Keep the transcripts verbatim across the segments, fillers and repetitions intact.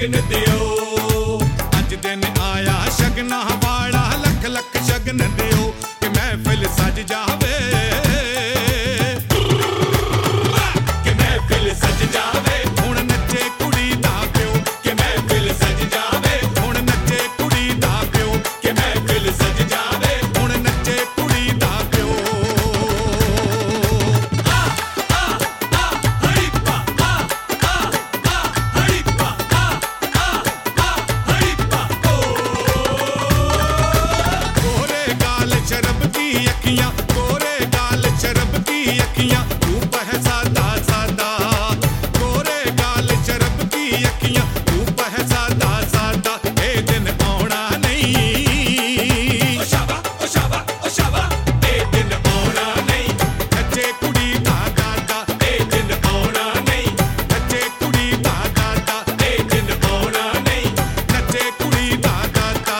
शगन दियो अज दिन आया शगना वाला लख लख शगन दियो कि महफिल सज जावे कि महफिल सज जावे हुण नचे कुड़ी दा प्यो कि महफिल सज जावे हुण नचे कुड़ी दा प्यो कि महफिल सज जावे हुण नचे कुड़ी दा प्यो आ आ आ हरिप्पा आ आ आ हरिप्पा आ आ आ हरिप्पा कोरे गाल शरब की अखियां कोरे गाल शरब की अखियां रूप है सादा सादा कोरे गाल शरब की अखियां रूप है सादा सादा ए दिन आउणा नहीं ओ शाबा ओ शाबा ओ शाबा ए दिन आउणा नहीं नचे कुड़ी दा दादा ए दिन आउणा नहीं नचे कुड़ी दा दादा ए दिन आउणा नहीं नचे कुड़ी दा दादा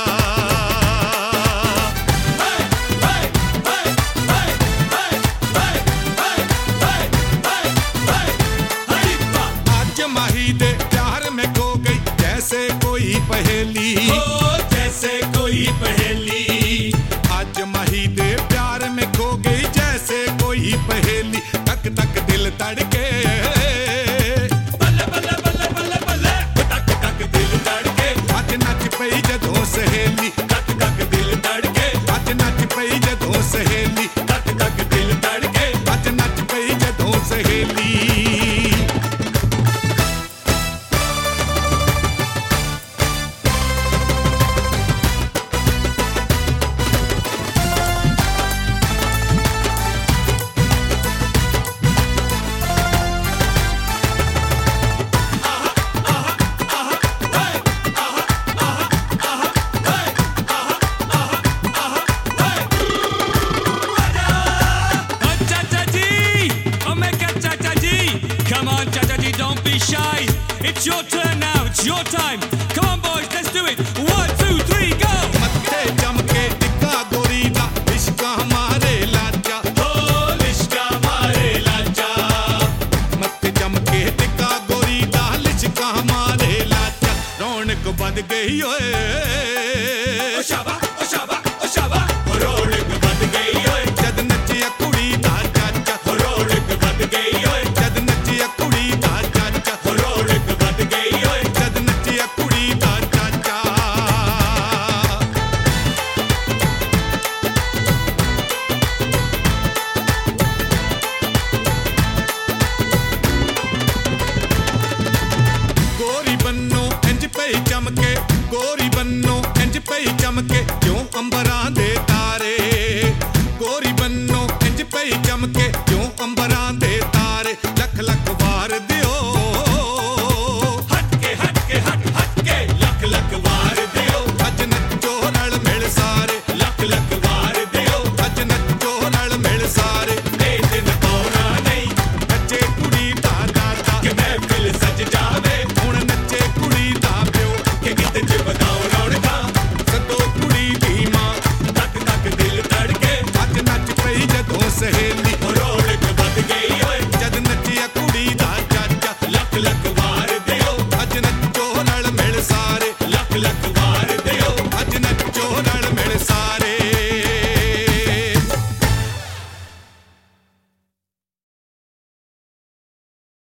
हाय हाय हाय हाय हाय हाय हाय हाय हाय हरिप्पा आज माही दे प्यार में खो गई जैसे कोई पहेली ओ जैसे कोई पहेली आज माही दे प्यार में खो गई जैसे कोई पहेली तक तक दिल तड़के बल्ले बल्ले बल्ले बल्ले बल्ले टक टक दिल धड़के आज नच पई जदों सहेली टक टक दिल धड़के आज नच पई जदों सहेली टक टक दिल धड़के आज नच पई जदों सहेली Oh, Chacha Ji! Oh, make a Chacha Ji! Come on, Chacha Ji, don't be shy. It's your turn now. It's your time. Come on, boys, let's do it. One, two, three, go! मत्थे चमके टिक्का गोरी दा इश्क हमारे लाचा हो लिश्का मारे लाचा मत्थे चमके टिक्का गोरी दा इश्क हमारे लाचा रौनक बद गई ओए ओ शाबा ओ शाबा ओ शाबा रौनक बद गई ओए जद नचिया कुड़ी दा चाचा रौनक बद गई ओए जद नचिया कुड़ी दा चाचा रौनक बद गई ओए जद नचिया कुड़ी दा चाचा गोरी बन्नो इंज पई चमके गोरी बन्नो इंज पई चमके क्यों अंबर